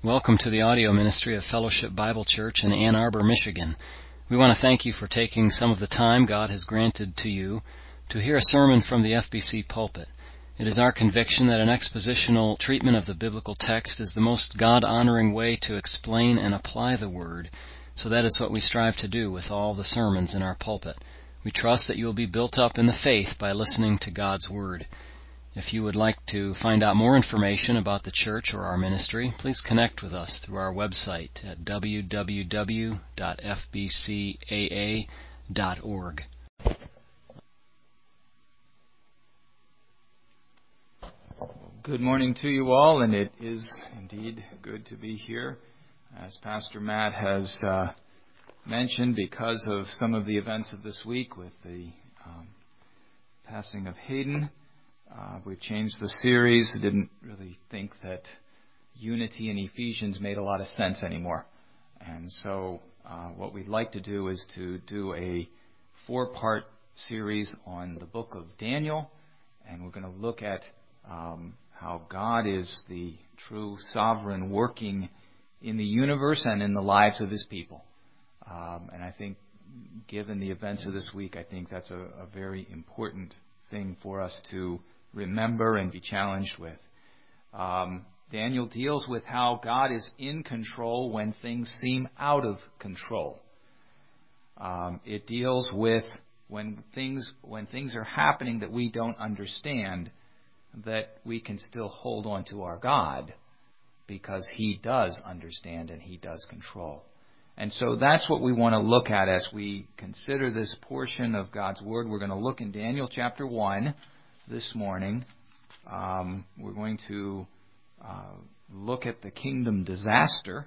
Welcome to the audio ministry of Fellowship Bible Church in Ann Arbor, Michigan. We want to thank you for taking some of the time God has granted to you to hear a sermon from the FBC pulpit. It is our conviction that an expositional treatment of the biblical text is the most God-honoring way to explain and apply the Word, so that is what we strive to do with all the sermons in our pulpit. We trust that you will be built up in the faith by listening to God's Word. If you would like to find out more information about the church or our ministry, please connect with us through our website at www.fbcaa.org. Good morning to you all, and it is indeed good to be here. As Pastor Matt has mentioned, because of some of the events of this week with the passing of Hayden, we've changed the series. I didn't really think that unity in Ephesians made a lot of sense anymore. And so what we'd like to do is to do a 4-part series on the book of Daniel. And we're going to look at how God is the true sovereign working in the universe and in the lives of His people. And I think, given the events of this week, I think that's a very important thing for us to remember and be challenged with. Daniel deals with how God is in control when things seem out of control. It deals with when things are happening that we don't understand, that we can still hold on to our God because He does understand and He does control. And so that's what we want to look at as we consider this portion of God's Word. We're going to look in Daniel chapter 1 this morning. We're going to look at the kingdom disaster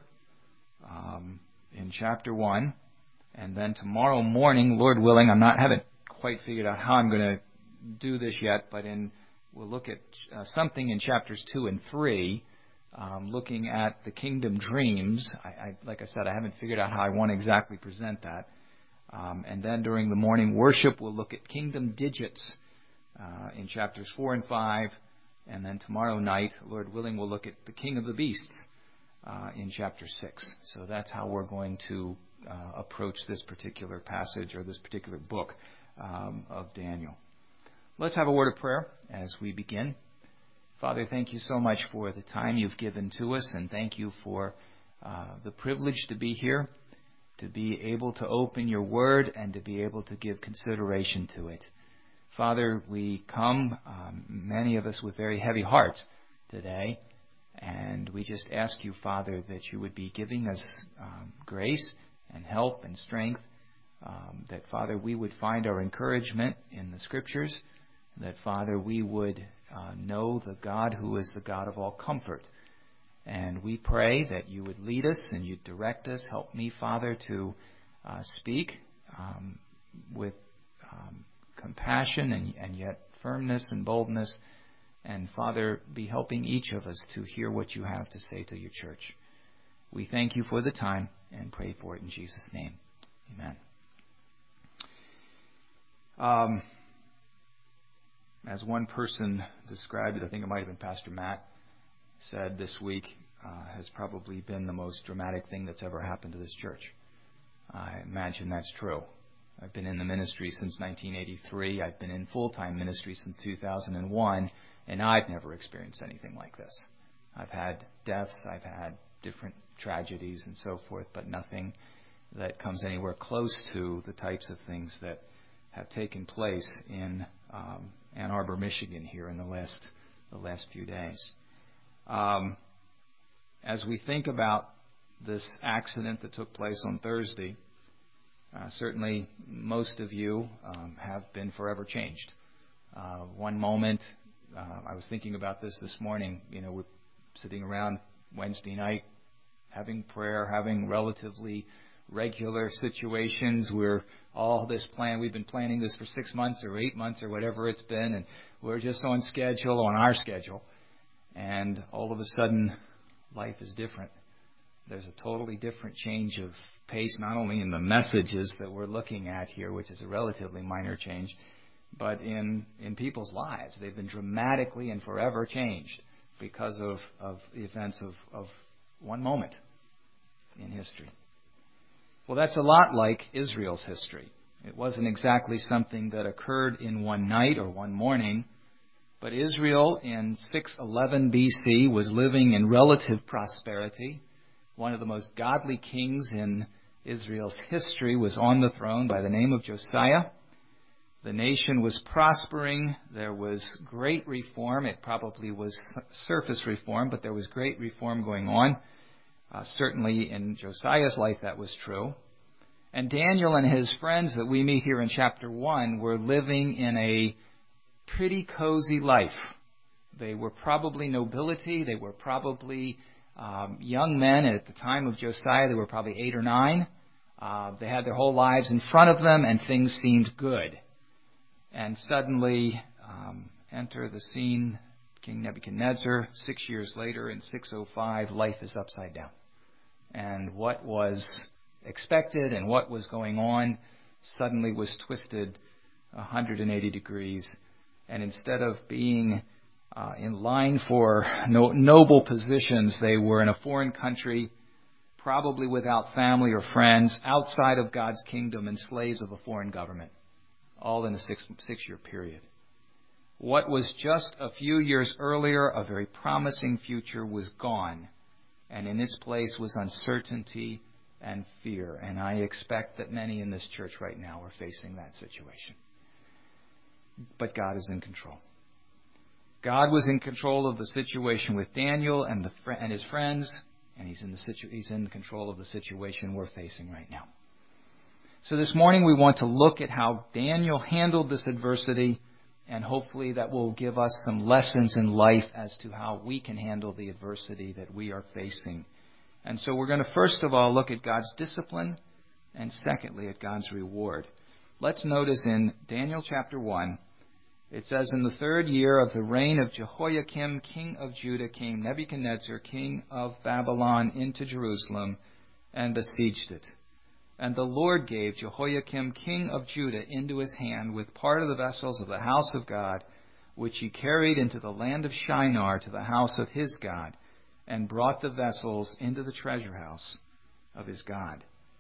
in chapter 1. And then tomorrow morning, Lord willing, haven't quite figured out how I'm going to do this yet, but we'll look at something in chapters 2 and 3, looking at the kingdom dreams. Like I said, I haven't figured out how I want to exactly present that. And then during the morning worship, we'll look at kingdom digits in chapters 4 and 5. And then tomorrow night, Lord willing, we'll look at the king of the beasts in chapter 6. So that's how we're going to approach this particular passage or this particular book of Daniel. Let's have a word of prayer as we begin. Father, thank you so much for the time you've given to us, and thank you for the privilege to be here, to be able to open your word and to be able to give consideration to it. Father, we come, many of us with very heavy hearts today, and we just ask you, Father, that you would be giving us grace and help and strength, that, Father, we would find our encouragement in the Scriptures, that, Father, we would know the God who is the God of all comfort. And we pray that you would lead us and you'd direct us. Help me, Father, to speak with compassion and yet firmness and boldness. And, Father, be helping each of us to hear what you have to say to your church. We thank you for the time and pray for it in Jesus' name. Amen. As one person described it, I think it might have been Pastor Matt, said this week has probably been the most dramatic thing that's ever happened to this church. I imagine that's true. I've been in the ministry since 1983. I've been in full-time ministry since 2001, and I've never experienced anything like this. I've had deaths, I've had different tragedies and so forth, but nothing that comes anywhere close to the types of things that have taken place in Ann Arbor, Michigan here in the last few days. As we think about this accident that took place on Thursday, certainly most of you have been forever changed. One moment, I was thinking about this morning, we're sitting around Wednesday night having prayer, having relatively regular situations. We've been planning this for 6 months or 8 months or whatever it's been, and we're just on our schedule. And all of a sudden, life is different. There's a totally different change of pace, not only in the messages that we're looking at here, which is a relatively minor change, but in people's lives. They've been dramatically and forever changed because of the events of one moment in history. Well, that's a lot like Israel's history. It wasn't exactly something that occurred in one night or one morning, but Israel in 611 BC was living in relative prosperity. One of the most godly kings in Israel's history was on the throne by the name of Josiah. The nation was prospering. There was great reform. It probably was surface reform, but there was great reform going on. Certainly in Josiah's life that was true. And Daniel and his friends that we meet here in chapter 1 were living in a pretty cozy life. They were probably nobility. They were probably young men. At the time of Josiah, they were probably 8 or 9. They had their whole lives in front of them, and things seemed good. And suddenly enter the scene King Nebuchadnezzar. 6 years later, in 605, life is upside down. And what was expected and what was going on suddenly was twisted 180 degrees. And instead of being in line for noble positions, they were in a foreign country, probably without family or friends, outside of God's kingdom and slaves of a foreign government, all in a six-year period. What was just a few years earlier a very promising future was gone, and in its place was uncertainty and fear. And I expect that many in this church right now are facing that situation. But God is in control. God was in control of the situation with Daniel and his friends, and He's in control of the situation we're facing right now. So this morning we want to look at how Daniel handled this adversity, and hopefully that will give us some lessons in life as to how we can handle the adversity that we are facing. And so we're going to first of all look at God's discipline, and secondly at God's reward. Let's notice in Daniel chapter 1, it says, "In the 3rd year of the reign of Jehoiakim, king of Judah, came Nebuchadnezzar, king of Babylon, into Jerusalem and besieged it. And the Lord gave Jehoiakim, king of Judah, into his hand with part of the vessels of the house of God, which he carried into the land of Shinar to the house of his God, and brought the vessels into the treasure house of his God."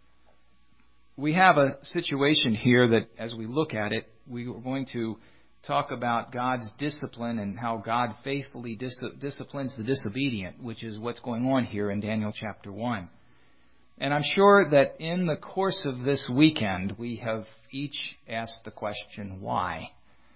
We have a situation here that, as we look at it, we are going to talk about God's discipline and how God faithfully disciplines the disobedient, which is what's going on here in Daniel chapter 1. And I'm sure that in the course of this weekend, we have each asked the question, why?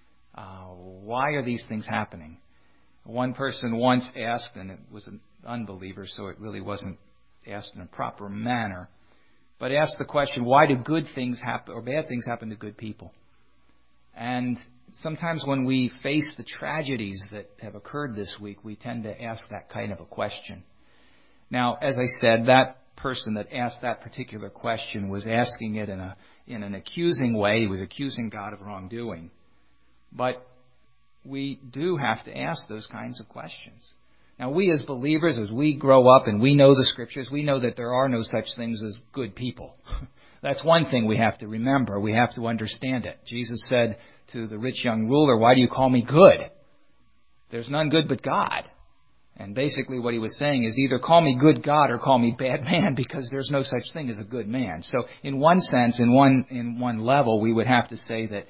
Why are these things happening? One person once asked, and it was an unbeliever, so it really wasn't asked in a proper manner, but asked the question, why do good things happen or bad things happen to good people? And sometimes when we face the tragedies that have occurred this week, we tend to ask that kind of a question. Now, as I said, that person that asked that particular question was asking it in an accusing way. He was accusing God of wrongdoing. But we do have to ask those kinds of questions. Now, we as believers, as we grow up and we know the Scriptures, we know that there are no such things as good people. That's one thing we have to remember. We have to understand it. Jesus said to the rich young ruler, "Why do you call me good? There's none good but God." And basically what he was saying is either call me good God or call me bad man, because there's no such thing as a good man. So in one sense, in one level, we would have to say that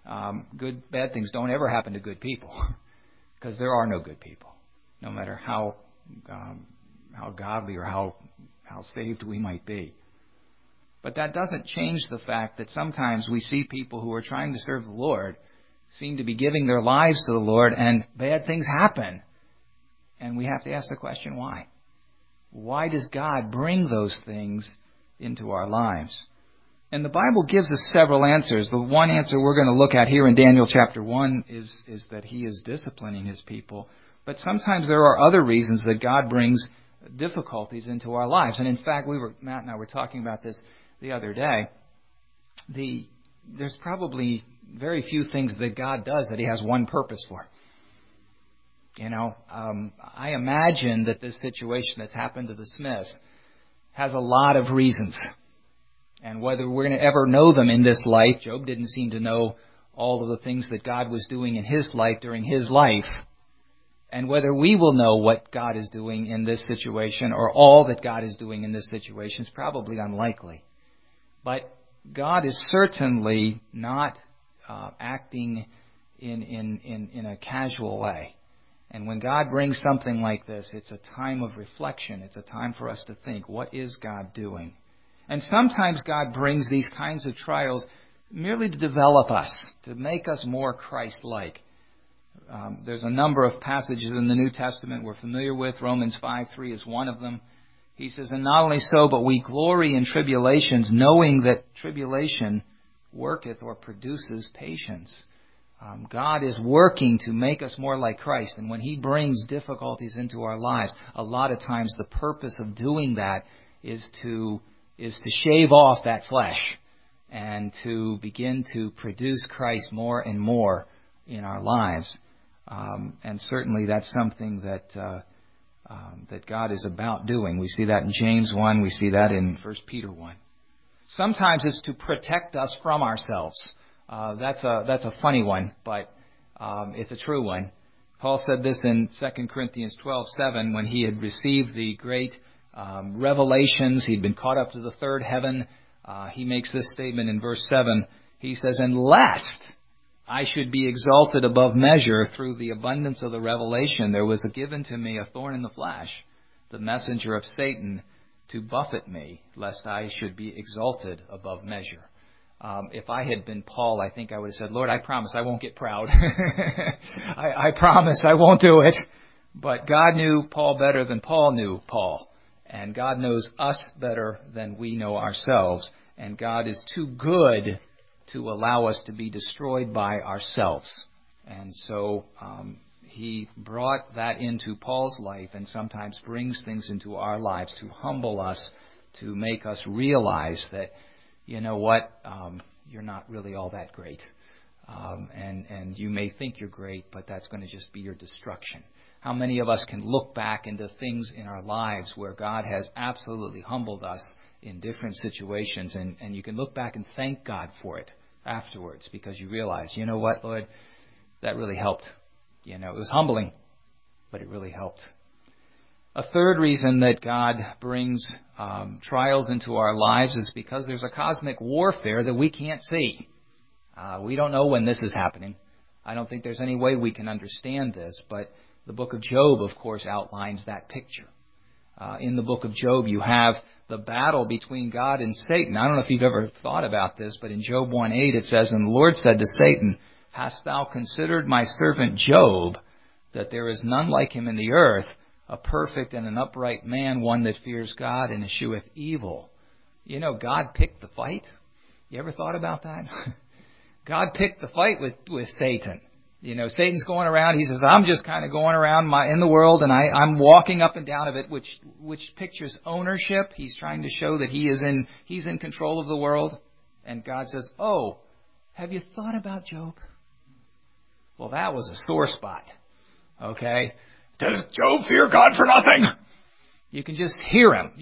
bad things don't ever happen to good people, because there are no good people, no matter how godly or how saved we might be. But that doesn't change the fact that sometimes we see people who are trying to serve the Lord seem to be giving their lives to the Lord, and bad things happen. And we have to ask the question, why? Why does God bring those things into our lives? And the Bible gives us several answers. The one answer we're going to look at here in Daniel chapter 1 is that He is disciplining His people. But sometimes there are other reasons that God brings difficulties into our lives. And in fact, Matt and I were talking about this the other day. There's probably very few things that God does that He has one purpose for. I imagine that this situation that's happened to the Smiths has a lot of reasons. And whether we're going to ever know them in this life, Job didn't seem to know all of the things that God was doing in his life during his life. And whether we will know what God is doing in this situation or all that God is doing in this situation is probably unlikely. But God is certainly not acting in a casual way. And when God brings something like this, it's a time of reflection. It's a time for us to think, what is God doing? And sometimes God brings these kinds of trials merely to develop us, to make us more Christ-like. There's a number of passages in the New Testament we're familiar with. Romans 5:3 is one of them. He says, and not only so, but we glory in tribulations, knowing that tribulation worketh or produces patience. God is working to make us more like Christ. And when He brings difficulties into our lives, a lot of times the purpose of doing that is to shave off that flesh and to begin to produce Christ more and more in our lives. And certainly that's something that God is about doing. We see that in James 1. We see that in 1 Peter 1. Sometimes it's to protect us from ourselves. That's a funny one, but it's a true one. Paul said this in 2 Corinthians 12:7 when he had received the great revelations. He'd been caught up to the third heaven. He makes this statement in verse 7. He says, and lest I should be exalted above measure through the abundance of the revelation, there was given to me a thorn in the flesh, the messenger of Satan, to buffet me, lest I should be exalted above measure. If I had been Paul, I think I would have said, Lord, I promise I won't get proud. I promise I won't do it. But God knew Paul better than Paul knew Paul. And God knows us better than we know ourselves. And God is too good to allow us to be destroyed by ourselves. And so He brought that into Paul's life and sometimes brings things into our lives to humble us, to make us realize that, you know what, you're not really all that great. And you may think you're great, but that's going to just be your destruction. How many of us can look back into things in our lives where God has absolutely humbled us in different situations, and you can look back and thank God for it afterwards because you realize, you know what, Lord, that really helped. You know, it was humbling, but it really helped. A third reason that God brings trials into our lives is because there's a cosmic warfare that we can't see. We don't know when this is happening. I don't think there's any way we can understand this, but the book of Job, of course, outlines that picture. In the book of Job, you have the battle between God and Satan. I don't know if you've ever thought about this, but in Job 1:8 it says, and the Lord said to Satan, hast thou considered my servant Job, that there is none like him in the earth, a perfect and an upright man, one that fears God and escheweth evil. You know, God picked the fight. You ever thought about that? God picked the fight with Satan. You know, Satan's going around. He says, I'm just kind of going around in the world, and I'm walking up and down of it, which pictures ownership. He's trying to show that he's in control of the world. And God says, oh, have you thought about Job? Well, that was a sore spot. Okay? Does Job fear God for nothing? You can just hear him,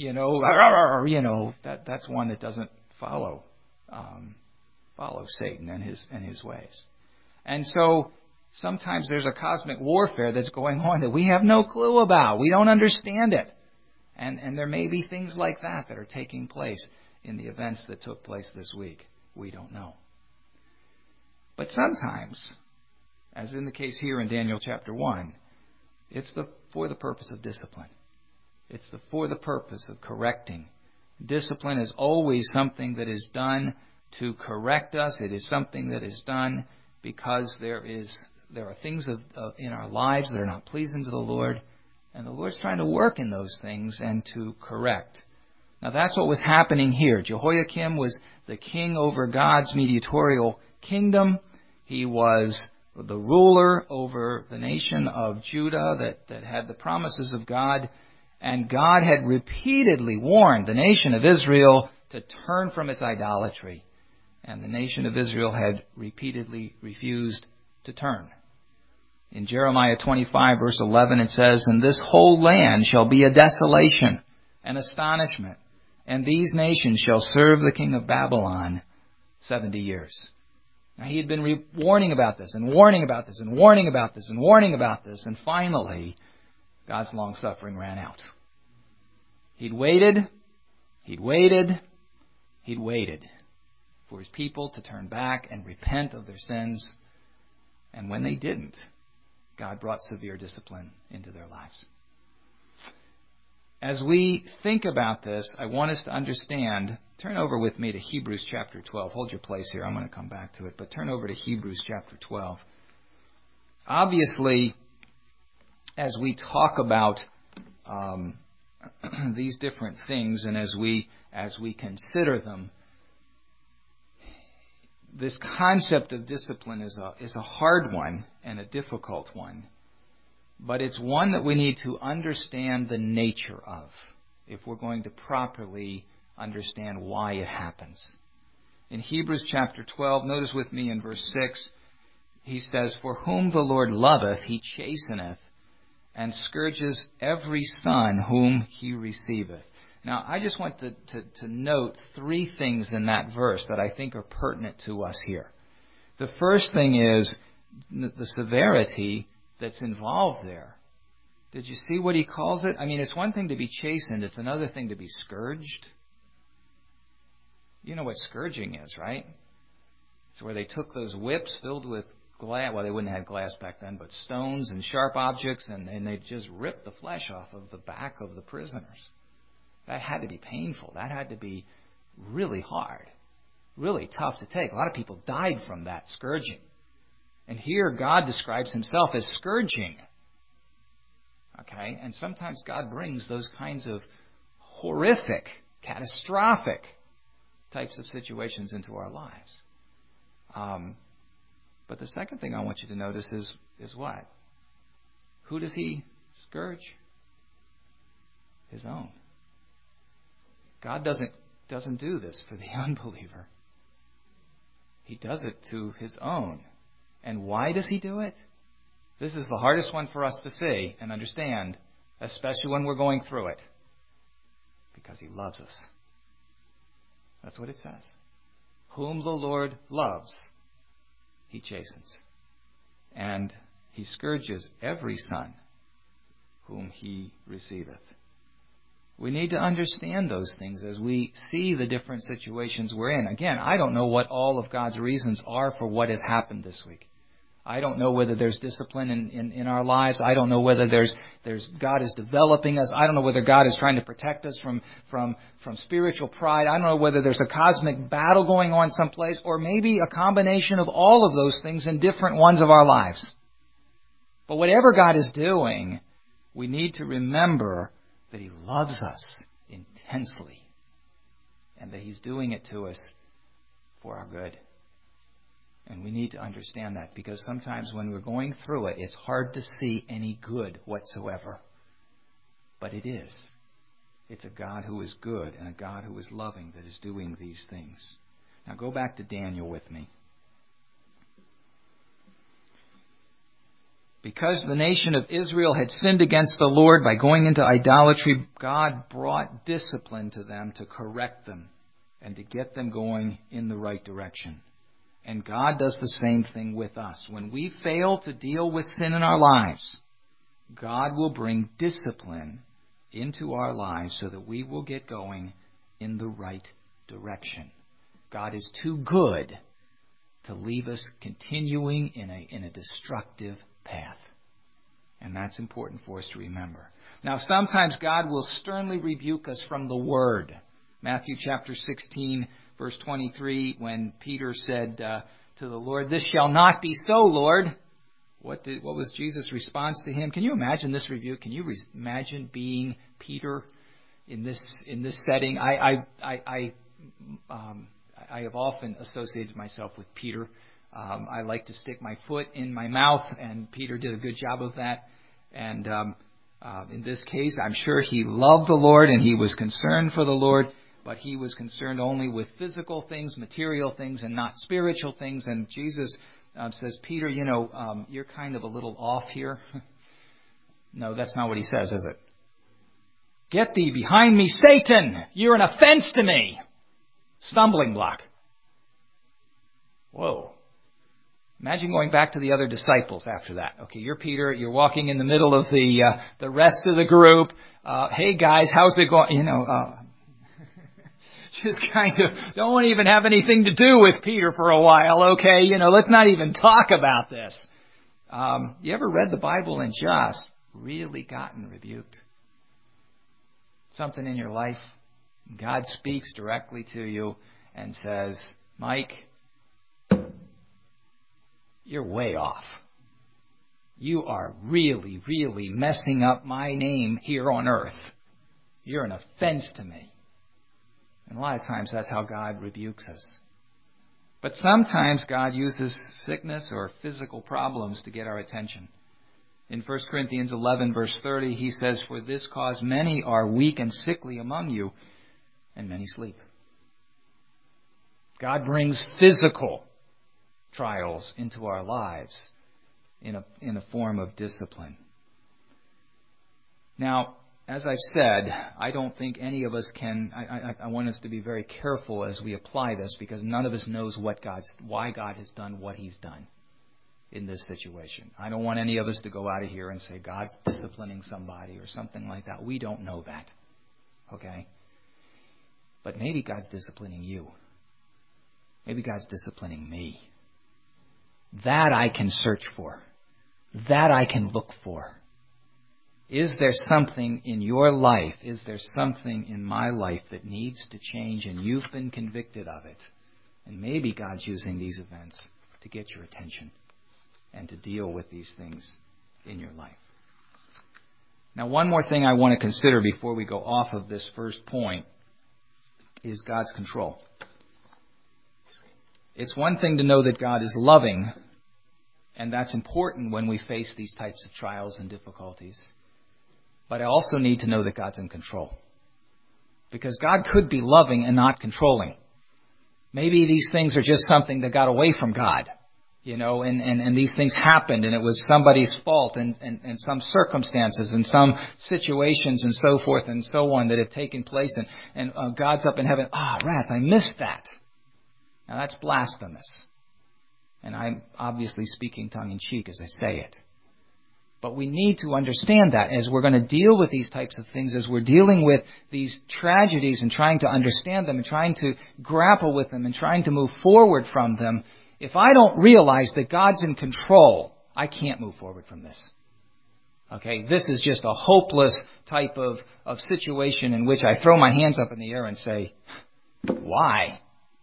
that's one that doesn't follow Satan and his ways. And so sometimes there's a cosmic warfare that's going on that we have no clue about. We don't understand it. And there may be things like that are taking place in the events that took place this week. We don't know. But sometimes, as in the case here in Daniel chapter 1, it's for the purpose of discipline. It's for the purpose of correcting. Discipline is always something that is done to correct us. It is something that is done because there are things in our lives that are not pleasing to the Lord, and the Lord's trying to work in those things and to correct. Now that's what was happening here. Jehoiakim was the king over God's mediatorial kingdom. He was the ruler over the nation of Judah that had the promises of God. And God had repeatedly warned the nation of Israel to turn from its idolatry. And the nation of Israel had repeatedly refused to turn. In Jeremiah 25, verse 11, it says, and this whole land shall be a desolation and astonishment, and these nations shall serve the king of Babylon 70 years. Now, he had been warning about this and warning about this and warning about this and warning about this, and finally, God's long-suffering ran out. He'd waited for his people to turn back and repent of their sins, and when they didn't, God brought severe discipline into their lives. As we think about this, I want us to understand, turn over with me to Hebrews chapter 12. Hold your place here. I'm going to come back to it, but turn over to Hebrews chapter 12. Obviously, as we talk about these different things and as we consider them, this concept of discipline is a hard one and a difficult one. But it's one that we need to understand the nature of if we're going to properly understand why it happens. In Hebrews chapter 12, notice with me in verse 6, he says, "For whom the Lord loveth, he chasteneth, and scourges every son whom he receiveth." Now, I just want to note three things in that verse that I think are pertinent to us here. The first thing is the severity that's involved there. Did you see what he calls it? I mean, it's one thing to be chastened. It's another thing to be scourged. You know what scourging is, right? It's where they took those whips filled with glass. Well, they wouldn't have had glass back then, but stones and sharp objects, and they just ripped the flesh off of the back of the prisoners. That had to be painful. That had to be really hard, really tough to take. A lot of people died from that scourging. And here God describes himself as scourging. Okay? And sometimes God brings those kinds of horrific, catastrophic types of situations into our lives. But the second thing I want you to notice is what? Who does he scourge? His own. God doesn't do this for the unbeliever. He does it to his own. And why does he do it? This is the hardest one for us to see and understand, especially when we're going through it. Because he loves us. That's what it says. Whom the Lord loves, he chastens. And he scourges every son whom he receiveth. We need to understand those things as we see the different situations we're in. Again, I don't know what all of God's reasons are for what has happened this week. I don't know whether there's discipline in our lives. I don't know whether there's God is developing us. I don't know whether God is trying to protect us from spiritual pride. I don't know whether there's a cosmic battle going on someplace, or maybe a combination of all of those things in different ones of our lives. But whatever God is doing, we need to remember that he loves us intensely and that he's doing it to us for our good. And we need to understand that, because sometimes when we're going through it, it's hard to see any good whatsoever. But it is. It's a God who is good and a God who is loving that is doing these things. Now go back to Daniel with me. Because the nation of Israel had sinned against the Lord by going into idolatry, God brought discipline to them to correct them and to get them going in the right direction. And God does the same thing with us. When we fail to deal with sin in our lives, God will bring discipline into our lives so that we will get going in the right direction. God is too good to leave us continuing in a destructive path. And that's important for us to remember. Now, sometimes God will sternly rebuke us from the Word. Matthew chapter 16, verse 23, when Peter said to the Lord, "This shall not be so, Lord." What was Jesus' response to him? Can you imagine this rebuke? Can you imagine being Peter in this setting? I have often associated myself with Peter. I like to stick my foot in my mouth, and Peter did a good job of that. And in this case, I'm sure he loved the Lord and he was concerned for the Lord, but he was concerned only with physical things, material things, and not spiritual things. And Jesus says, "Peter, you're kind of a little off here." No, that's not what he says, is it? "Get thee behind me, Satan! You're an offense to me!" Stumbling block. Whoa. Imagine going back to the other disciples after that. Okay, you're Peter. You're walking in the middle of the rest of the group. Hey guys, how's it going? Just kind of don't even have anything to do with Peter for a while. Okay, let's not even talk about this. You ever read the Bible and just really gotten rebuked? Something in your life, God speaks directly to you and says, Mike, you're way off. You are really, really messing up my name here on earth. You're an offense to me. And a lot of times that's how God rebukes us. But sometimes God uses sickness or physical problems to get our attention. In 1 Corinthians 11, verse 30, he says, "For this cause many are weak and sickly among you, and many sleep." God brings physical trials into our lives in a form of discipline. Now, as I've said, I don't think any of us can. I want us to be very careful as we apply this, because none of us knows why God has done what He's done in this situation. I don't want any of us to go out of here and say God's disciplining somebody or something like that. We don't know that. Okay? But maybe God's disciplining you. Maybe God's disciplining me. That I can search for. That I can look for. Is there something in your life, is there something in my life that needs to change and you've been convicted of it? And maybe God's using these events to get your attention and to deal with these things in your life. Now, one more thing I want to consider before we go off of this first point is God's control. It's one thing to know that God is loving, and that's important when we face these types of trials and difficulties. But I also need to know that God's in control. Because God could be loving and not controlling. Maybe these things are just something that got away from God. And these things happened, and it was somebody's fault, and some circumstances, and some situations, and so forth and so on that have taken place, and God's up in heaven. Rats, I missed that. Now that's blasphemous. And I'm obviously speaking tongue-in-cheek as I say it. But we need to understand that as we're going to deal with these types of things, as we're dealing with these tragedies and trying to understand them and trying to grapple with them and trying to move forward from them, if I don't realize that God's in control, I can't move forward from this. Okay, this is just a hopeless type of situation in which I throw my hands up in the air and say, why?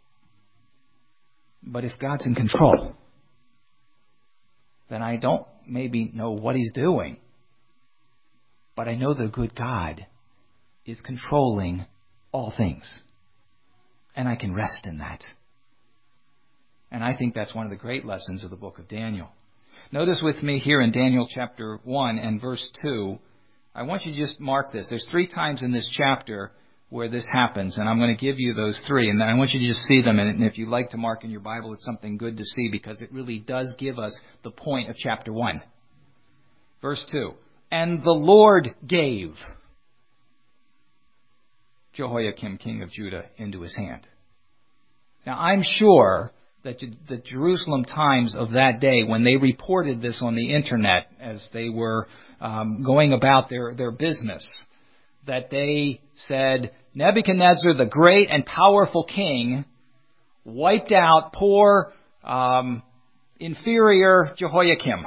But if God's in control, then I don't maybe know what He's doing. But I know the good God is controlling all things. And I can rest in that. And I think that's one of the great lessons of the book of Daniel. Notice with me here in Daniel chapter 1 and verse 2, I want you to just mark this. There's 3 times in this chapter where this happens, and I'm going to give you those 3, and I want you to just see them, and if you like to mark in your Bible, it's something good to see, because it really does give us the point of chapter 1. Verse 2, "And the Lord gave Jehoiakim, king of Judah, into his hand." Now, I'm sure that the Jerusalem Times of that day, when they reported this on the internet as they were going about their business, that they said, Nebuchadnezzar, the great and powerful king, wiped out poor, inferior Jehoiakim.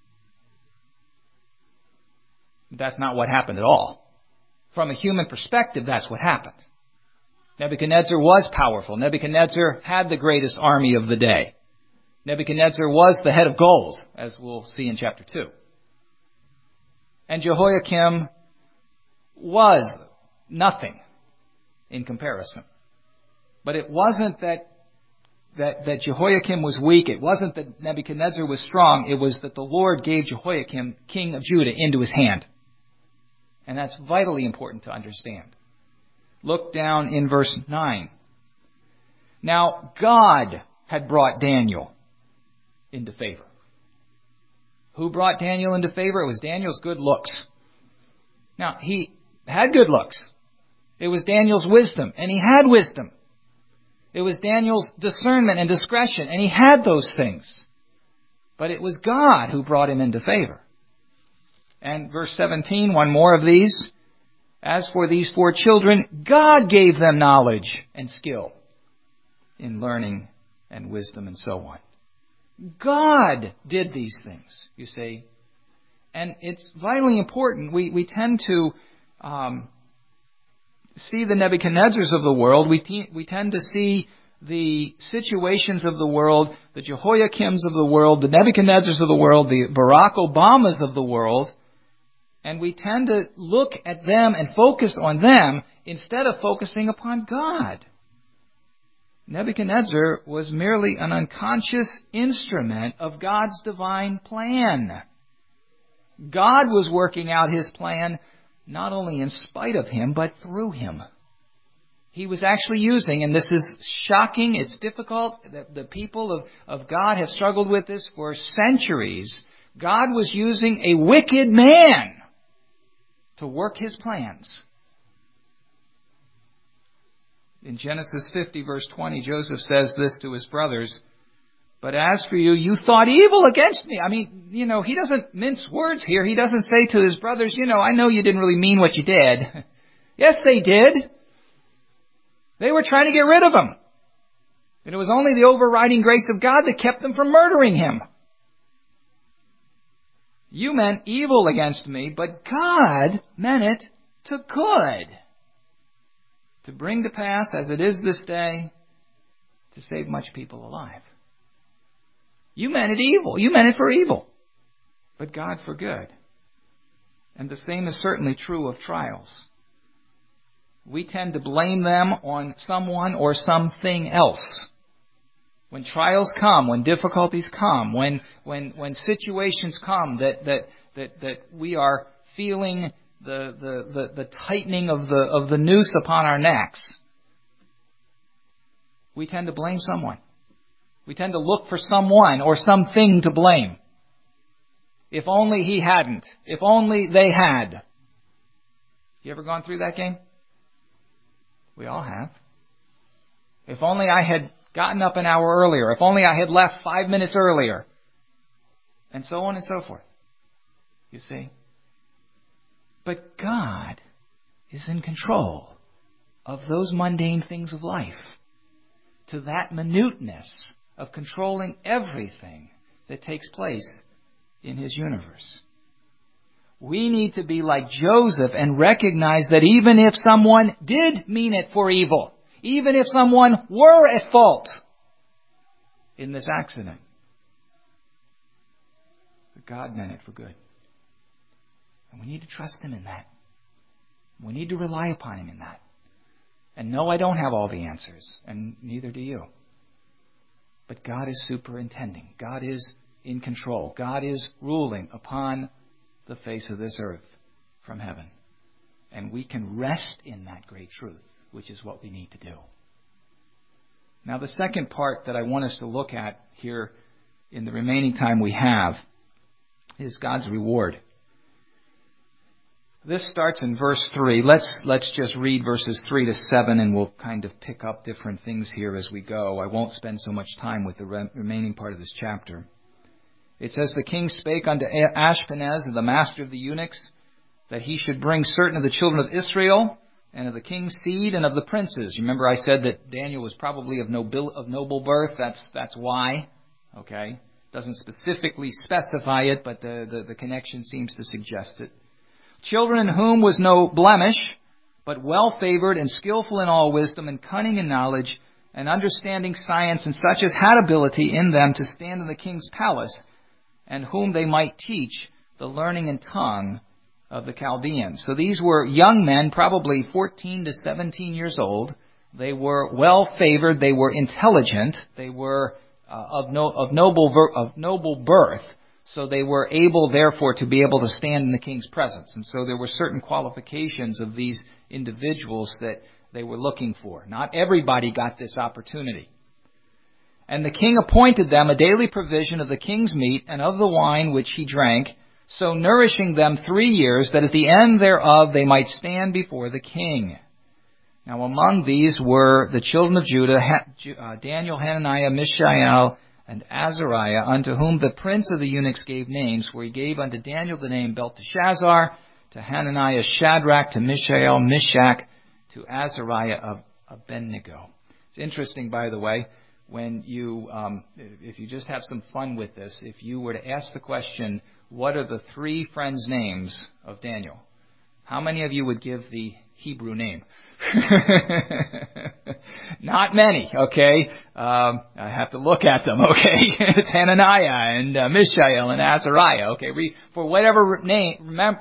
That's not what happened at all. From a human perspective, that's what happened. Nebuchadnezzar was powerful. Nebuchadnezzar had the greatest army of the day. Nebuchadnezzar was the head of gold, as we'll see in chapter 2. And Jehoiakim was nothing in comparison. But it wasn't that Jehoiakim was weak. It wasn't that Nebuchadnezzar was strong. It was that the Lord gave Jehoiakim, king of Judah, into his hand. And that's vitally important to understand. Look down in verse 9. Now, God had brought Daniel into favor. Who brought Daniel into favor? It was Daniel's good looks. Now, he had good looks. It was Daniel's wisdom, and he had wisdom. It was Daniel's discernment and discretion, and he had those things. But it was God who brought him into favor. And verse 17, one more of these. As for these 4 children, God gave them knowledge and skill in learning and wisdom and so on. God did these things, you see. And it's vitally important. We tend to see the Nebuchadnezzars of the world. We tend to see the situations of the world, the Jehoiakims of the world, the Nebuchadnezzars of the world, the Barack Obamas of the world, and we tend to look at them and focus on them instead of focusing upon God. Nebuchadnezzar was merely an unconscious instrument of God's divine plan. God was working out His plan not only in spite of him, but through him. He was actually using, and this is shocking, it's difficult, the people of God have struggled with this for centuries. God was using a wicked man to work His plans. In Genesis 50, verse 20, Joseph says this to his brothers, "But as for you, you thought evil against me." I mean, he doesn't mince words here. He doesn't say to his brothers, I know you didn't really mean what you did. Yes, they did. They were trying to get rid of him. And it was only the overriding grace of God that kept them from murdering him. You meant evil against me, but God meant it to good, to bring to pass, as it is this day, to save much people alive. You meant it evil. You meant it for evil, but God for good. And the same is certainly true of trials. We tend to blame them on someone or something else. When trials come, when difficulties come, when situations come that we are feeling the tightening of the noose upon our necks, we tend to blame someone. We tend to look for someone or something to blame. If only he hadn't. If only they had. You ever gone through that game? We all have. If only I had gotten up an hour earlier. If only I had left 5 minutes earlier. And so on and so forth. You see? But God is in control of those mundane things of life, to that minuteness of controlling everything that takes place in His universe. We need to be like Joseph and recognize that even if someone did mean it for evil, even if someone were at fault in this accident, that God meant it for good. And we need to trust Him in that. We need to rely upon Him in that. And no, I don't have all the answers, and neither do you. But God is superintending. God is in control. God is ruling upon the face of this earth from heaven. And we can rest in that great truth, which is what we need to do. Now, the second part that I want us to look at here in the remaining time we have is God's reward. This starts in verse 3. Let's just read verses 3 to 7, and we'll kind of pick up different things here as we go. I won't spend so much time with the remaining part of this chapter. It says, "The king spake unto Ashpenaz, the master of the eunuchs, that he should bring certain of the children of Israel, and of the king's seed, and of the princes." You remember I said that Daniel was probably of noble birth. That's why. Okay? Doesn't specifically specify it, but the connection seems to suggest it. "Children in whom was no blemish, but well-favored and skillful in all wisdom and cunning in knowledge and understanding science, and such as had ability in them to stand in the king's palace, and whom they might teach the learning and tongue of the Chaldeans." So these were young men, probably 14 to 17 years old. They were well-favored. They were intelligent. They were of noble birth. So they were able, therefore, to be able to stand in the king's presence. And so there were certain qualifications of these individuals that they were looking for. Not everybody got this opportunity. "And the king appointed them a daily provision of the king's meat and of the wine which he drank, so nourishing them 3 years, that at the end thereof they might stand before the king. Now among these were the children of Judah, Daniel, Hananiah, Mishael, and Azariah, unto whom the prince of the eunuchs gave names, for he gave unto Daniel the name Belteshazzar, to Hananiah Shadrach, to Mishael Meshach, to Azariah of Abednego. It's interesting, by the way, when you, if you just have some fun with this, if you were to ask the question, what are the three friends' names of Daniel? How many of you would give the Hebrew name? Not many, okay? I have to look at them, okay? It's Hananiah and Mishael and Azariah, okay? For whatever name, remember,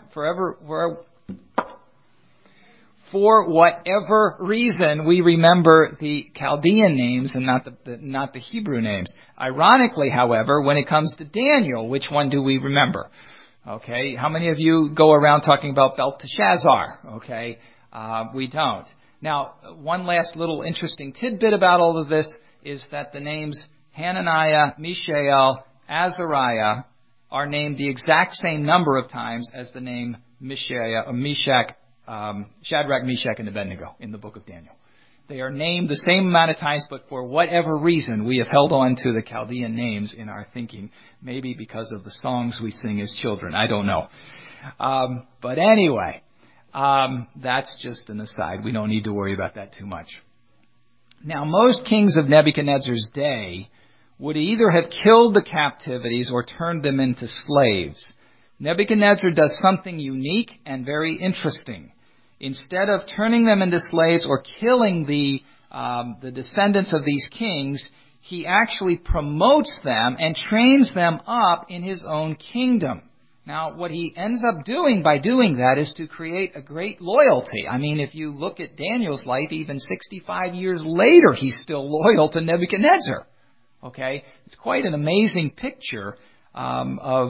for whatever reason, we remember the Chaldean names and not the Hebrew names. Ironically, however, when it comes to Daniel, which one do we remember? Okay, how many of you go around talking about Belteshazzar? Okay, we don't. Now, one last little interesting tidbit about all of this is that the names Hananiah, Mishael, Azariah are named the exact same number of times as the name Shadrach, Meshach, and Abednego in the book of Daniel. They are named the same amount of times, but for whatever reason, we have held on to the Chaldean names in our thinking. Maybe because of the songs we sing as children. I don't know. But anyway, that's just an aside. We don't need to worry about that too much. Now, most kings of Nebuchadnezzar's day would either have killed the captivities or turned them into slaves. Nebuchadnezzar does something unique and very interesting. Instead of turning them into slaves or killing the descendants of these kings, he actually promotes them and trains them up in his own kingdom. Now, what he ends up doing by doing that is to create a great loyalty. I mean, if you look at Daniel's life, even 65 years later, he's still loyal to Nebuchadnezzar. Okay? It's quite an amazing picture of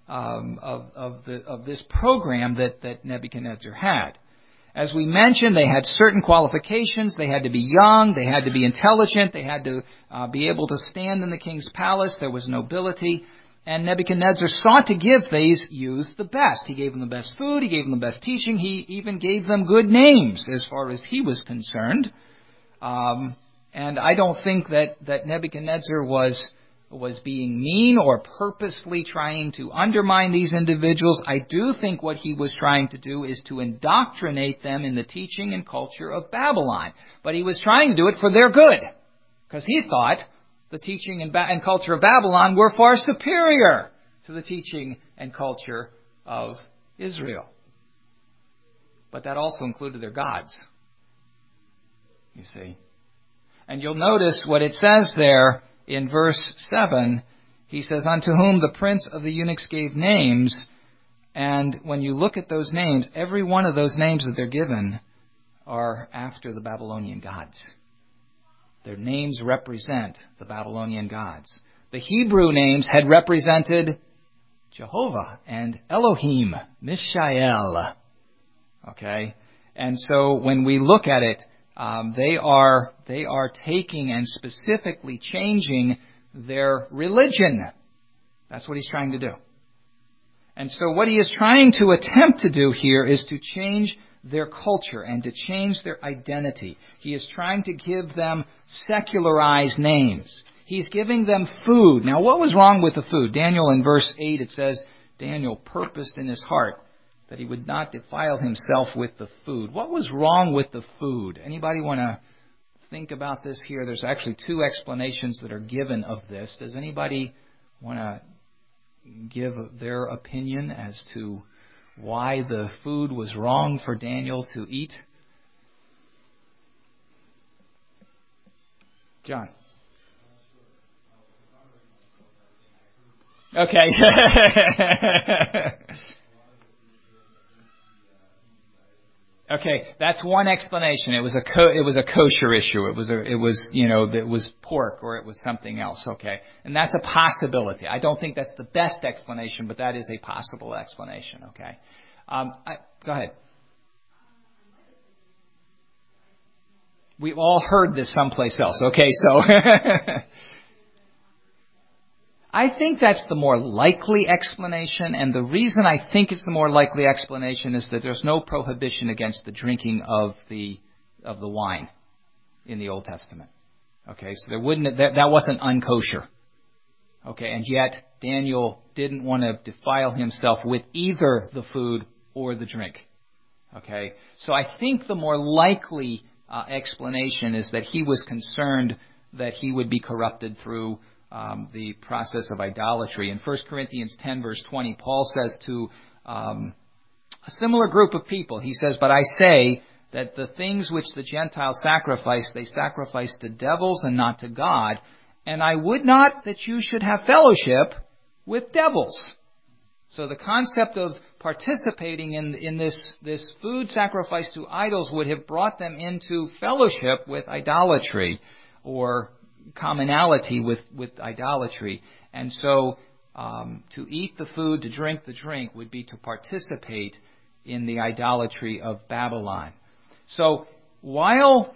this program that Nebuchadnezzar had. As we mentioned, they had certain qualifications. They had to be young. They had to be intelligent. They had to be able to stand in the king's palace. There was nobility. And Nebuchadnezzar sought to give these youths the best. He gave them the best food. He gave them the best teaching. He even gave them good names as far as he was concerned. And I don't think that Nebuchadnezzar was being mean or purposely trying to undermine these individuals. I do think what he was trying to do is to indoctrinate them in the teaching and culture of Babylon. But he was trying to do it for their good, because he thought the teaching and culture of Babylon were far superior to the teaching and culture of Israel. But that also included their gods, you see. And you'll notice what it says there in verse 7. He says, unto whom the prince of the eunuchs gave names. And when you look at those names, every one of those names that they're given are after the Babylonian gods. Their names represent the Babylonian gods. The Hebrew names had represented Jehovah and Elohim, Mishael. Okay? And so when we look at it, they are taking and specifically changing their religion. That's what he's trying to do. And so what he is trying to attempt to do here is to change their culture and to change their identity. He is trying to give them secularized names. He's giving them food. Now, what was wrong with the food? Daniel, in verse 8, it says, Daniel purposed in his heart that he would not defile himself with the food. What was wrong with the food? Anybody want to think about this here? There's actually two explanations that are given of this. Does anybody want to give their opinion as to why the food was wrong for Daniel to eat? John. Okay. Okay, that's one explanation. It was a kosher issue. It was pork or it was something else. Okay, and that's a possibility. I don't think that's the best explanation, but that is a possible explanation. Okay, go ahead. We've all heard this someplace else. Okay, so I think that's the more likely explanation, and the reason I think it's the more likely explanation is that there's no prohibition against the drinking of the wine in the Old Testament. Okay, so that wasn't unkosher. Okay, and yet Daniel didn't want to defile himself with either the food or the drink. Okay, so I think the more likely explanation is that he was concerned that he would be corrupted through the process of idolatry. In 1 Corinthians 10, verse 20, Paul says to a similar group of people, he says, "But I say that the things which the Gentiles sacrifice, they sacrifice to devils and not to God. And I would not that you should have fellowship with devils." So the concept of participating in this food sacrifice to idols would have brought them into fellowship with idolatry, or commonality with idolatry. And so to eat the food, to drink the drink, would be to participate in the idolatry of Babylon. So while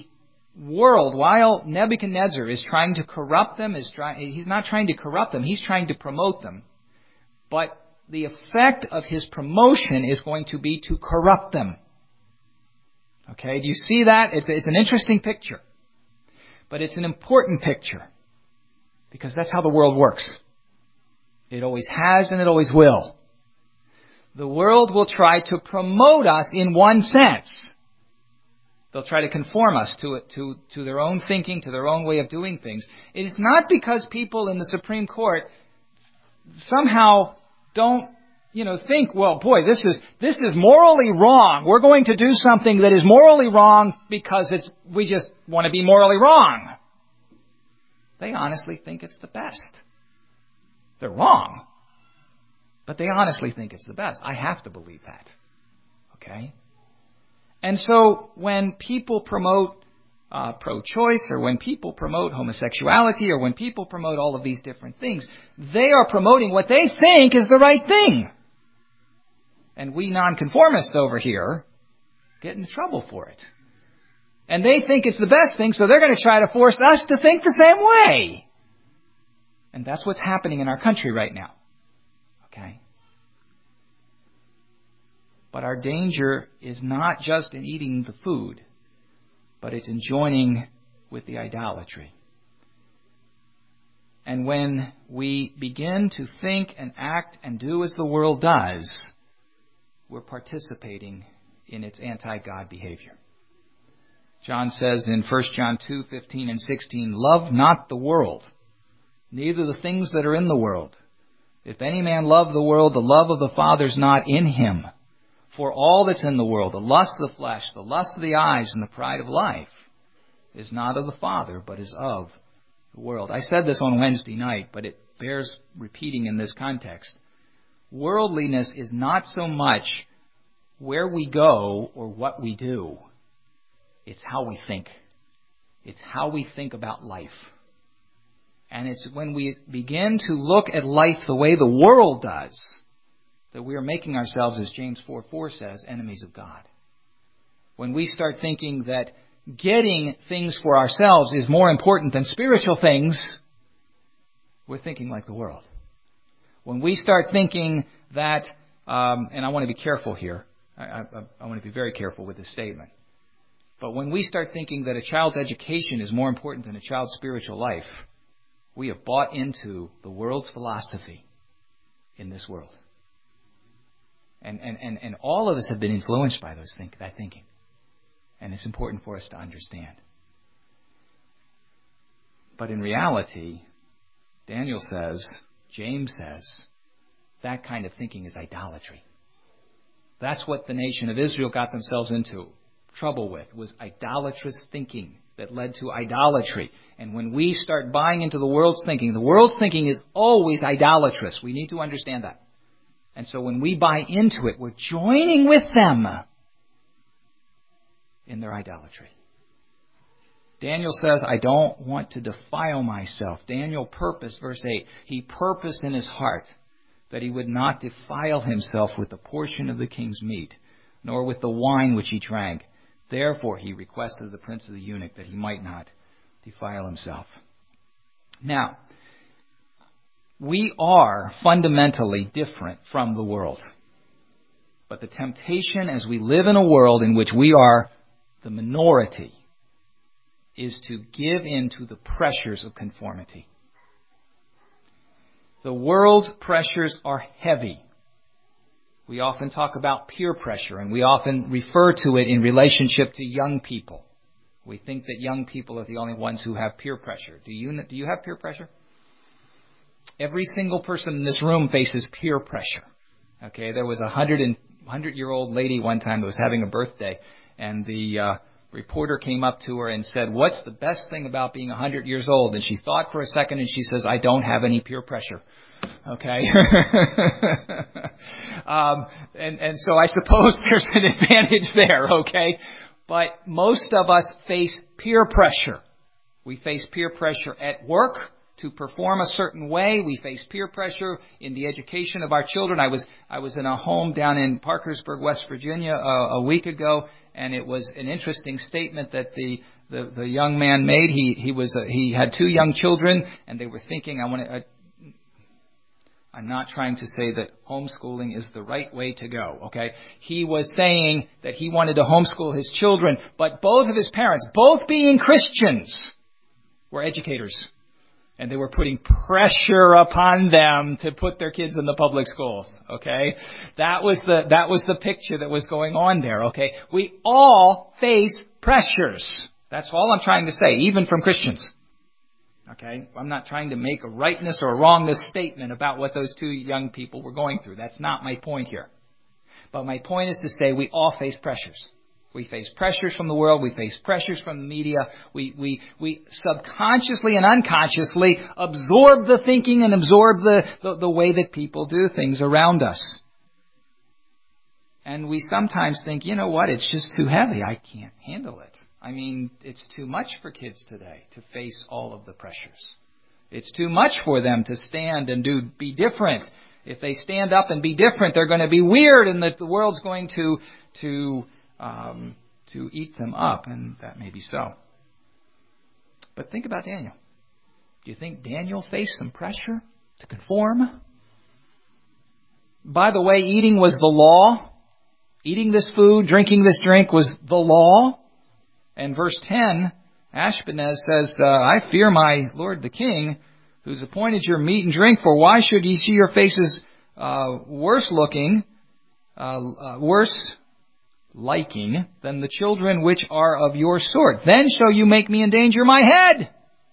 Nebuchadnezzar is trying to corrupt them, he's not trying to corrupt them, he's trying to promote them. But the effect of his promotion is going to be to corrupt them. Okay, do you see that? It's an interesting picture. But it's an important picture. Because that's how the world works. It always has and it always will. The world will try to promote us in one sense. They'll try to conform us to their own thinking, to their own way of doing things. It is not because people in the Supreme Court somehow don't, think, well, boy, this is morally wrong. We're going to do something that is morally wrong because we just want to be morally wrong. They honestly think it's the best. They're wrong, but they honestly think it's the best. I have to believe that. Okay? And so when people promote pro-choice, or when people promote homosexuality, or when people promote all of these different things, they are promoting what they think is the right thing. And we nonconformists over here get into trouble for it. And they think it's the best thing, so they're going to try to force us to think the same way. And that's what's happening in our country right now. Okay? But our danger is not just in eating the food, but it's in joining with the idolatry. And when we begin to think and act and do as the world does, we're participating in its anti-God behavior. John says in 1 John 2:15 and 16, "Love not the world, neither the things that are in the world. If any man love the world, the love of the Father is not in him. For all that's in the world, the lust of the flesh, the lust of the eyes, and the pride of life, is not of the Father, but is of the world." I said this on Wednesday night, but it bears repeating in this context. Worldliness is not so much where we go or what we do. It's how we think. It's how we think about life. And it's when we begin to look at life the way the world does that we are making ourselves, as James 4:4 says, enemies of God. When we start thinking that getting things for ourselves is more important than spiritual things, we're thinking like the world. When we start thinking that, and I want to be careful here, I want to be very careful with this statement, but when we start thinking that a child's education is more important than a child's spiritual life, we have bought into the world's philosophy in this world. And all of us have been influenced by that thinking. And it's important for us to understand. But in reality, Daniel says, James says, that kind of thinking is idolatry. That's what the nation of Israel got themselves into trouble with, was idolatrous thinking that led to idolatry. And when we start buying into the world's thinking is always idolatrous. We need to understand that. And so when we buy into it, we're joining with them in their idolatry. Daniel says, I don't want to defile myself. Daniel purposed, verse 8, he purposed in his heart that he would not defile himself with the portion of the king's meat, nor with the wine which he drank. Therefore he requested of the prince of the eunuch that he might not defile himself. Now, we are fundamentally different from the world. But the temptation as we live in a world in which we are the minority is to give in to the pressures of conformity. The world's pressures are heavy. We often talk about peer pressure, and we often refer to it in relationship to young people. We think that young people are the only ones who have peer pressure. Do you have peer pressure? Every single person in this room faces peer pressure. Okay, there was a 100-year-old lady one time that was having a birthday, and the reporter came up to her and said, "What's the best thing about being 100 years old?" And she thought for a second, and she says, "I don't have any peer pressure." Okay? And so I suppose there's an advantage there, okay? But most of us face peer pressure. We face peer pressure at work to perform a certain way. We face peer pressure in the education of our children. I was in a home down in Parkersburg, West Virginia, a week ago, and it was an interesting statement that the young man made. He had two young children, and they were thinking, I'm not trying to say that homeschooling is the right way to go, okay? He was saying that he wanted to homeschool his children, but both of his parents, both being Christians, were educators. And they were putting pressure upon them to put their kids in the public schools, okay? That was the picture that was going on there, okay? We all face pressures. That's all I'm trying to say, even from Christians. Okay? I'm not trying to make a rightness or a wrongness statement about what those two young people were going through. That's not my point here. But my point is to say we all face pressures. We face pressures from the world. We face pressures from the media. We subconsciously and unconsciously absorb the thinking and absorb the way that people do things around us. And we sometimes think, you know what, it's just too heavy. I can't handle it. I mean, it's too much for kids today to face all of the pressures. It's too much for them to stand and be different. If they stand up and be different, they're going to be weird, and the world's going to eat them up, and that may be so. But think about Daniel. Do you think Daniel faced some pressure to conform? By the way, eating was the law. Eating this food, drinking this drink was the law. And verse 10, Ashpenaz says, I fear my lord the king, who's appointed your meat and drink, for why should ye see your faces worse liking than the children which are of your sort? Then shall you make me endanger my head.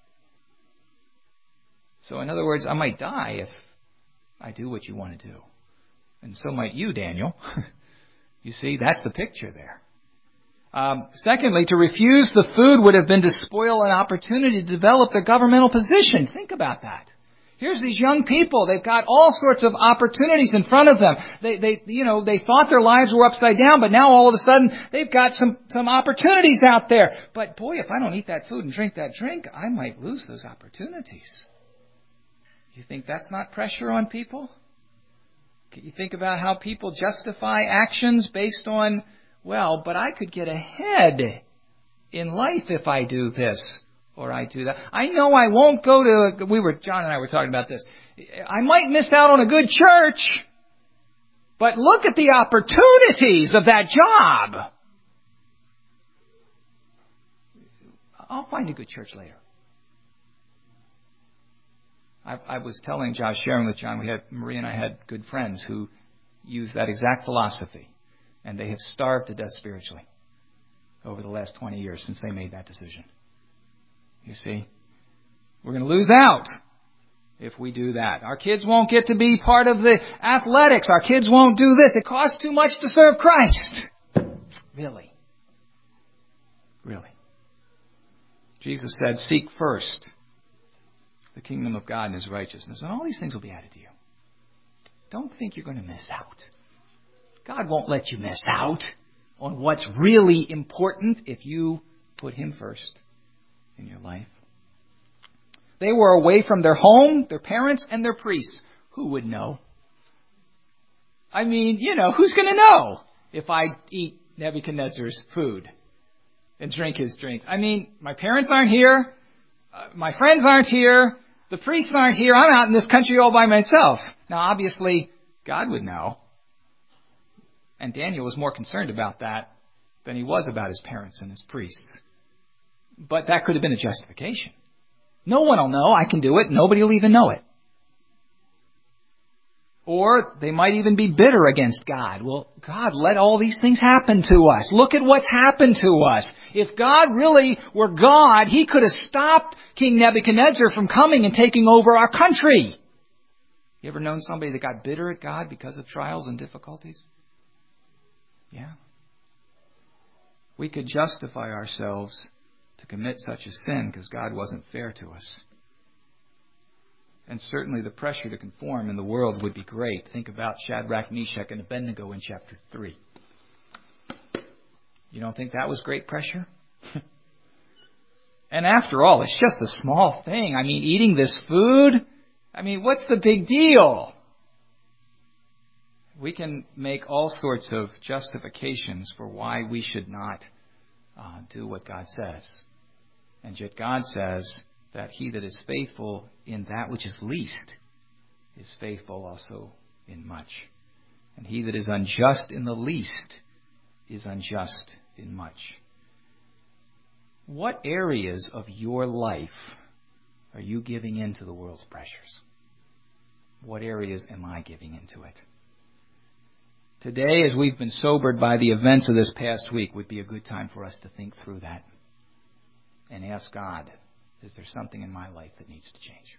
So in other words, I might die if I do what you want to do. And so might you, Daniel. You see, that's the picture there. Secondly, to refuse the food would have been to spoil an opportunity to develop their governmental position. Think about that. Here's these young people. They've got all sorts of opportunities in front of them. They thought their lives were upside down, but now all of a sudden they've got some opportunities out there. But boy, if I don't eat that food and drink that drink, I might lose those opportunities. You think that's not pressure on people? You think about how people justify actions based on, well, but I could get ahead in life if I do this or I do that. I know I won't go to, John and I were talking about this. I might miss out on a good church, but look at the opportunities of that job. I'll find a good church later. I was telling Josh, sharing with John, Maria and I had good friends who use that exact philosophy, and they have starved to death spiritually over the last 20 years since they made that decision. You see, we're going to lose out if we do that. Our kids won't get to be part of the athletics. Our kids won't do this. It costs too much to serve Christ. Really? Really? Jesus said, seek first the kingdom of God and His righteousness, and all these things will be added to you. Don't think you're going to miss out. God won't let you miss out on what's really important if you put Him first in your life. They were away from their home, their parents, and their priests. Who would know? I mean, who's going to know if I eat Nebuchadnezzar's food and drink his drinks? I mean, my parents aren't here. My friends aren't here. The priests aren't here. I'm out in this country all by myself. Now, obviously, God would know. And Daniel was more concerned about that than he was about his parents and his priests. But that could have been a justification. No one will know. I can do it. Nobody will even know it. Or they might even be bitter against God. Well, God, let all these things happen to us. Look at what's happened to us. If God really were God, He could have stopped King Nebuchadnezzar from coming and taking over our country. You ever known somebody that got bitter at God because of trials and difficulties? Yeah. We could justify ourselves to commit such a sin because God wasn't fair to us. And certainly the pressure to conform in the world would be great. Think about Shadrach, Meshach, and Abednego in chapter 3. You don't think that was great pressure? And after all, it's just a small thing. I mean, eating this food, what's the big deal? We can make all sorts of justifications for why we should not do what God says. And yet God says that he that is faithful in that which is least is faithful also in much. And he that is unjust in the least is unjust in much. What areas of your life are you giving in to the world's pressures? What areas am I giving into it? Today, as we've been sobered by the events of this past week, would be a good time for us to think through that and ask God, is there something in my life that needs to change?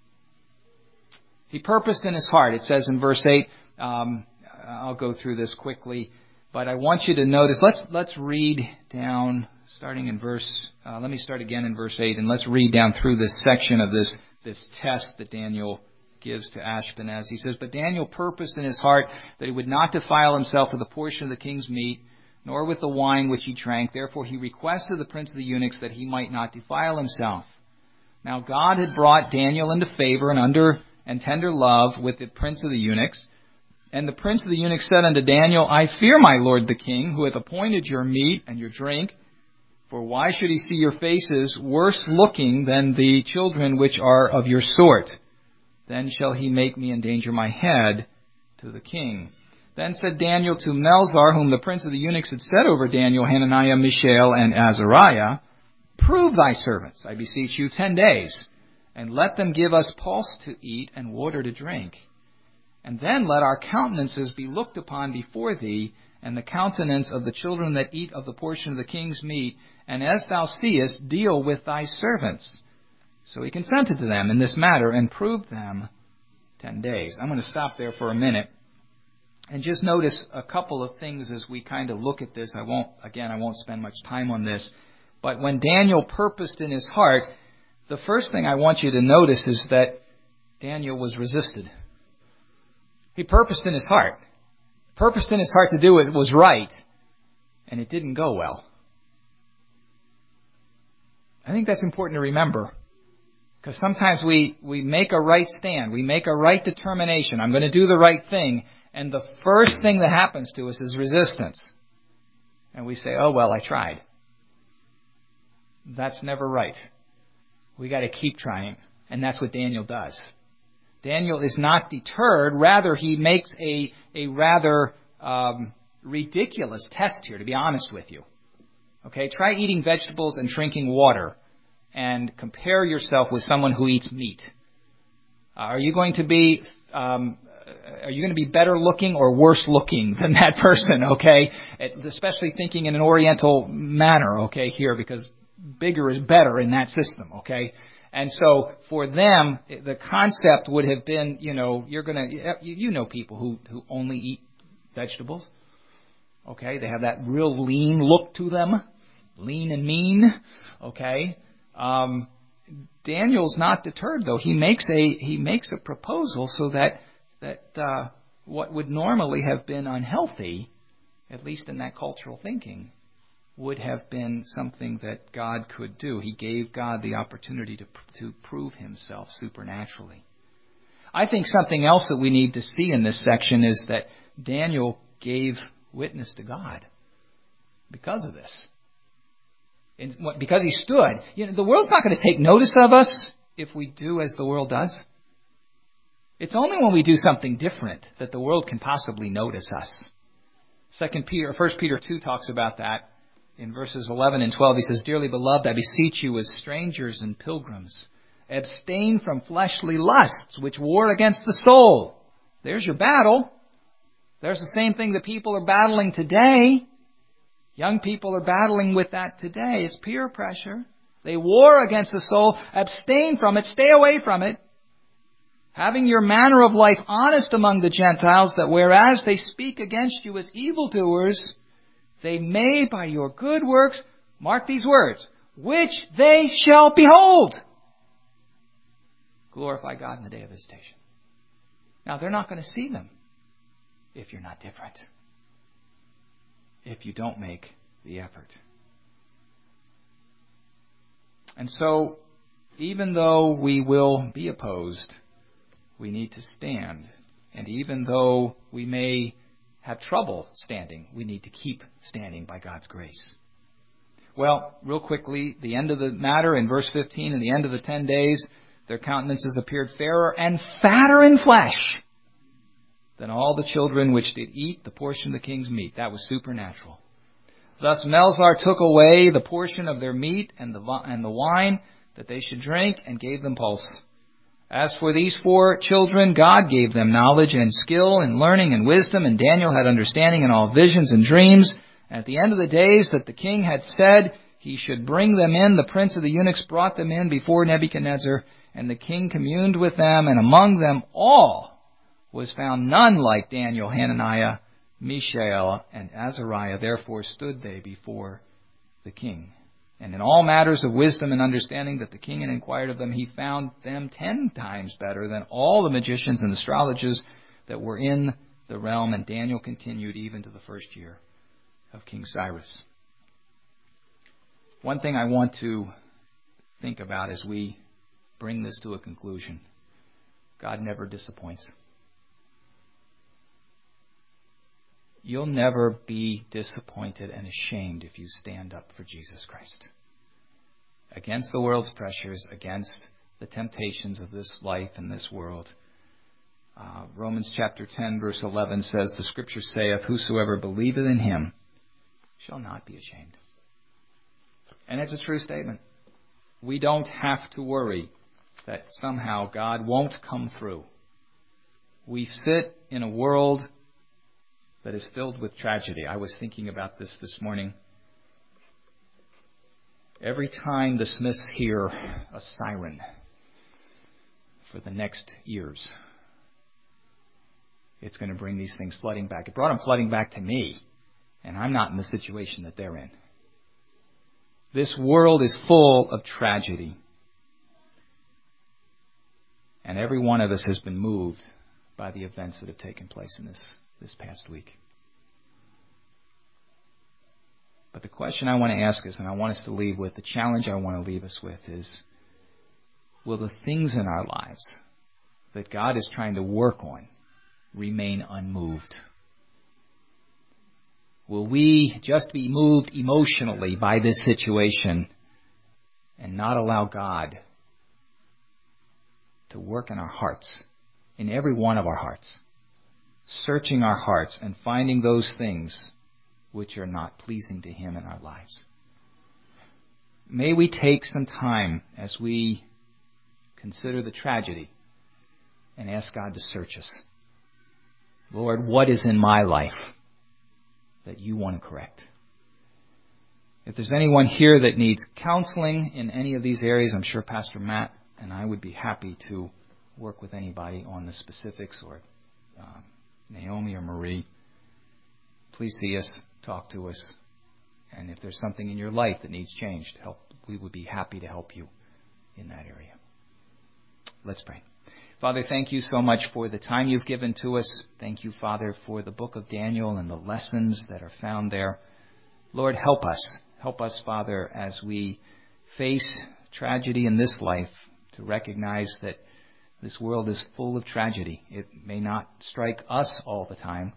He purposed in his heart, it says in verse 8, I'll go through this quickly, but I want you to notice, let's read down, starting in let me start again in verse 8, and let's read down through this section of this test that Daniel gives to Ashpenaz. He says, but Daniel purposed in his heart that he would not defile himself with a portion of the king's meat, nor with the wine which he drank. Therefore he requested the prince of the eunuchs that he might not defile himself. Now God had brought Daniel into favor and tender love with the prince of the eunuchs. And the prince of the eunuchs said unto Daniel, I fear my lord the king, who hath appointed your meat and your drink. For why should he see your faces worse looking than the children which are of your sort? Then shall he make me endanger my head to the king. Then said Daniel to Melzar, whom the prince of the eunuchs had set over Daniel, Hananiah, Mishael, and Azariah, prove thy servants, I beseech you, 10 days, and let them give us pulse to eat and water to drink. And then let our countenances be looked upon before thee, and the countenance of the children that eat of the portion of the king's meat, and as thou seest, deal with thy servants. So he consented to them in this matter and proved them 10 days. I'm going to stop there for a minute and just notice a couple of things as we kind of look at this. I won't spend much time on this. But when Daniel purposed in his heart, the first thing I want you to notice is that Daniel was resisted. He purposed in his heart. Purposed in his heart to do what was right, and it didn't go well. I think that's important to remember. Because sometimes we make a right stand. We make a right determination. I'm going to do the right thing. And the first thing that happens to us is resistance. And we say, oh, well, I tried. That's never right. We got to keep trying. And that's what Daniel does. Daniel is not deterred. Rather, he makes a rather ridiculous test here, to be honest with you. Okay, try eating vegetables and drinking water. And compare yourself with someone who eats meat. Are you going to be better looking or worse looking than that person? Okay, especially thinking in an Oriental manner. Okay, here because bigger is better in that system. Okay, and so for them the concept would have been, you're gonna people who only eat vegetables. Okay, they have that real lean look to them, lean and mean. Okay. Daniel's not deterred though. He makes a proposal so that what would normally have been unhealthy, at least in that cultural thinking, would have been something that God could do. He gave God the opportunity to prove himself supernaturally. I think something else that we need to see in this section is that Daniel gave witness to God because of this. Because he stood. The world's not going to take notice of us if we do as the world does. It's only when we do something different that the world can possibly notice us. 1 Peter 2 talks about that. In verses 11 and 12, he says, Dearly beloved, I beseech you as strangers and pilgrims, abstain from fleshly lusts which war against the soul. There's your battle. There's the same thing that people are battling today. Young people are battling with that today. It's peer pressure. They war against the soul. Abstain from it. Stay away from it. Having your manner of life honest among the Gentiles, that whereas they speak against you as evildoers, they may by your good works, mark these words, which they shall behold, glorify God in the day of visitation. Now, they're not going to see them if you're not different, if you don't make the effort. And so, even though we will be opposed, we need to stand. And even though we may have trouble standing, we need to keep standing by God's grace. Well, real quickly, the end of the matter in verse 15, and the end of the 10 days, their countenances appeared fairer and fatter in flesh than all the children which did eat the portion of the king's meat. That was supernatural. Thus Melzar took away the portion of their meat and the wine that they should drink, and gave them pulse. As for these 4 children, God gave them knowledge and skill and learning and wisdom, and Daniel had understanding in all visions and dreams. And at the end of the days that the king had said he should bring them in, the prince of the eunuchs brought them in before Nebuchadnezzar, and the king communed with them, and among them all was found none like Daniel, Hananiah, Mishael, and Azariah. Therefore stood they before the king. And in all matters of wisdom and understanding that the king had inquired of them, he found them 10 times better than all the magicians and astrologers that were in the realm. And Daniel continued even to the first year of King Cyrus. One thing I want to think about as we bring this to a conclusion: God never disappoints. You'll never be disappointed and ashamed if you stand up for Jesus Christ. Against the world's pressures, against the temptations of this life and this world. Romans chapter 10 verse 11 says, the Scripture saith, whosoever believeth in him shall not be ashamed. And it's a true statement. We don't have to worry that somehow God won't come through. We sit in a world that is filled with tragedy. I was thinking about this morning. Every time the Smiths hear a siren for the next years, it's going to bring these things flooding back. It brought them flooding back to me, and I'm not in the situation that they're in. This world is full of tragedy. And every one of us has been moved by the events that have taken place in this past week. But the question I want to ask us, and I want us to leave with, the challenge I want to leave us with is, will the things in our lives that God is trying to work on remain unmoved? Will we just be moved emotionally by this situation and not allow God to work in our hearts, in every one of our hearts, searching our hearts and finding those things which are not pleasing to Him in our lives? May we take some time as we consider the tragedy and ask God to search us. Lord, what is in my life that you want to correct? If there's anyone here that needs counseling in any of these areas, I'm sure Pastor Matt and I would be happy to work with anybody on the specifics, or Naomi or Marie. Please see us, talk to us, and if there's something in your life that needs changed, we would be happy to help you in that area. Let's pray. Father, thank you so much for the time you've given to us. Thank you, Father, for the book of Daniel and the lessons that are found there. Lord, help us. Help us, Father, as we face tragedy in this life, to recognize that this world is full of tragedy. It may not strike us all the time,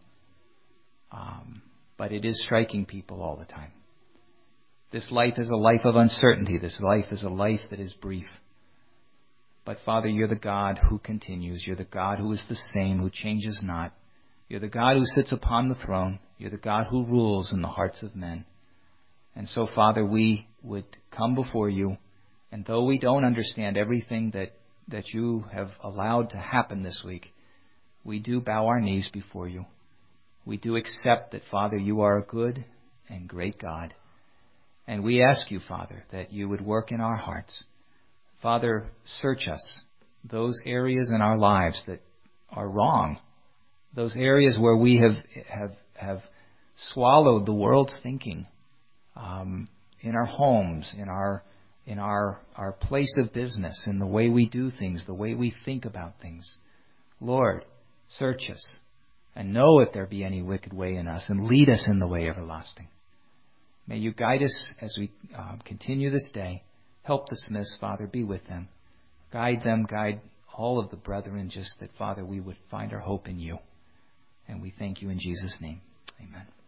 but it is striking people all the time. This life is a life of uncertainty. This life is a life that is brief. But Father, you're the God who continues. You're the God who is the same, who changes not. You're the God who sits upon the throne. You're the God who rules in the hearts of men. And so, Father, we would come before you, and though we don't understand everything that you have allowed to happen this week, we do bow our knees before you. We do accept that, Father, you are a good and great God. And we ask you, Father, that you would work in our hearts. Father, search us, those areas in our lives that are wrong, those areas where we have swallowed the world's thinking, in our homes, in our place of business, in the way we do things, the way we think about things. Lord, search us and know if there be any wicked way in us, and lead us in the way everlasting. May you guide us as we continue this day. Help the Smiths, Father, be with them. Guide them, guide all of the brethren, just that, Father, we would find our hope in you. And we thank you in Jesus' name. Amen.